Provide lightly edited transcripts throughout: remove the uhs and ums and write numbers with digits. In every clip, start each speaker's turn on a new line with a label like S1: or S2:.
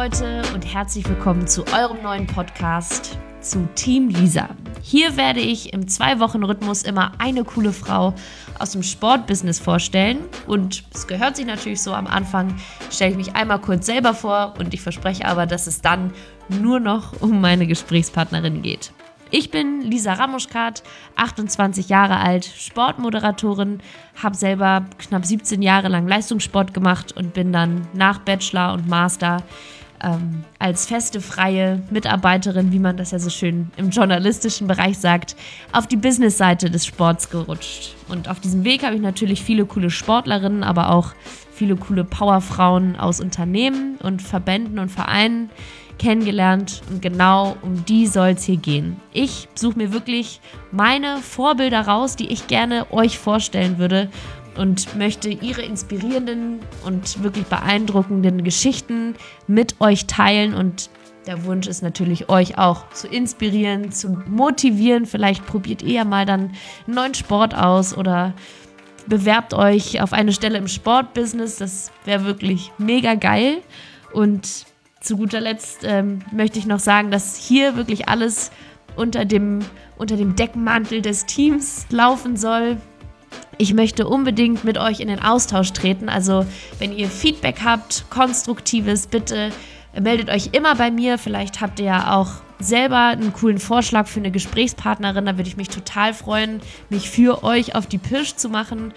S1: Leute und herzlich willkommen zu eurem neuen Podcast zu Team Lisa. Hier werde ich im 2-Wochen-Rhythmus immer eine coole Frau aus dem Sportbusiness vorstellen und es gehört sich natürlich so, am Anfang stelle ich mich einmal kurz selber vor und ich verspreche aber, dass es dann nur noch um meine Gesprächspartnerin geht. Ich bin Lisa Ramuschkat, 28 Jahre alt, Sportmoderatorin, habe selber knapp 17 Jahre lang Leistungssport gemacht und bin dann nach Bachelor und Master als feste freie Mitarbeiterin, wie man das ja so schön im journalistischen Bereich sagt, auf die Businessseite des Sports gerutscht. Und auf diesem Weg habe ich natürlich viele coole Sportlerinnen, aber auch viele coole Powerfrauen aus Unternehmen und Verbänden und Vereinen kennengelernt und genau um die soll es hier gehen. Ich suche mir wirklich meine Vorbilder raus, die ich gerne euch vorstellen würde und möchte ihre inspirierenden und wirklich beeindruckenden Geschichten mit euch teilen und der Wunsch ist natürlich, euch auch zu inspirieren, zu motivieren. Vielleicht probiert ihr ja mal dann einen neuen Sport aus oder bewerbt euch auf eine Stelle im Sportbusiness. Das wäre wirklich mega geil. Und zu guter Letzt möchte ich noch sagen, dass hier wirklich alles unter dem Deckmantel des Teams laufen soll. Ich möchte unbedingt mit euch in den Austausch treten. Also wenn ihr Feedback habt, konstruktives, bitte meldet euch immer bei mir. Vielleicht habt ihr ja auch selber einen coolen Vorschlag für eine Gesprächspartnerin. Da würde ich mich total freuen, mich für euch auf die Pirsch zu machen.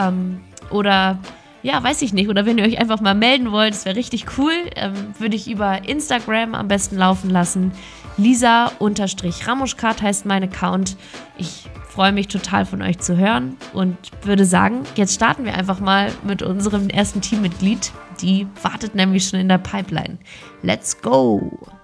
S1: Oder ja, weiß ich nicht. Oder wenn ihr euch einfach mal melden wollt, das wäre richtig cool. Würde ich über Instagram am besten laufen lassen. Lisa_Ramuschkat heißt mein Account. Ich freue mich total von euch zu hören und würde sagen, jetzt starten wir einfach mal mit unserem ersten Teammitglied. Die wartet nämlich schon in der Pipeline. Let's go!